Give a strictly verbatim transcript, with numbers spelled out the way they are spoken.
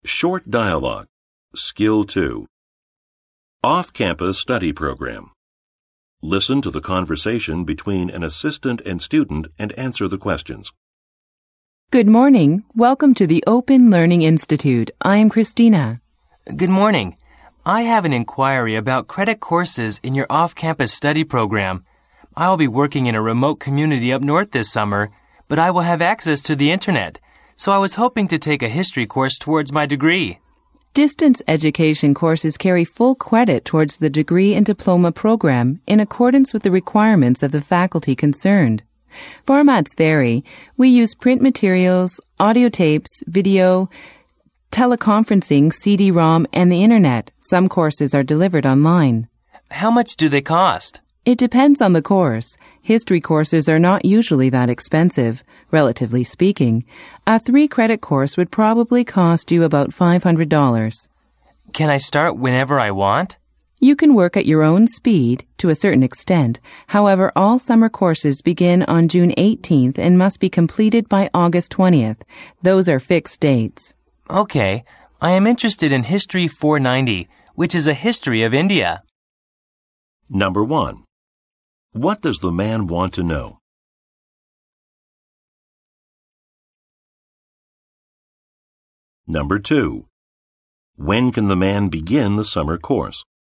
Short dialogue. Skill two. Off-campus study program. Listen to the conversation between an assistant and student and answer the questions. Good morning. Welcome to the Open Learning Institute. I am Christina. Good morning. I have an inquiry about credit courses in your off-campus study program. I'll be working in a remote community up north this summer, but I will have access to the internet, so I was hoping to take a history course towards my degree. Distance education courses carry full credit towards the degree and diploma program in accordance with the requirements of the faculty concerned. Formats vary. We use print materials, audio tapes, video, teleconferencing, C D ROM, and the internet. Some courses are delivered online. How much do they cost? It depends on the course. History courses are not usually that expensive, relatively speaking. A three-credit course would probably cost you about five hundred dollars. Can I start whenever I want? You can work at your own speed, to a certain extent. However, all summer courses begin on June eighteenth and must be completed by August twentieth. Those are fixed dates. Okay. I am interested in History four ninety, which is a history of India. Number one. What does the man want to know? Number two. When can the man begin the summer course?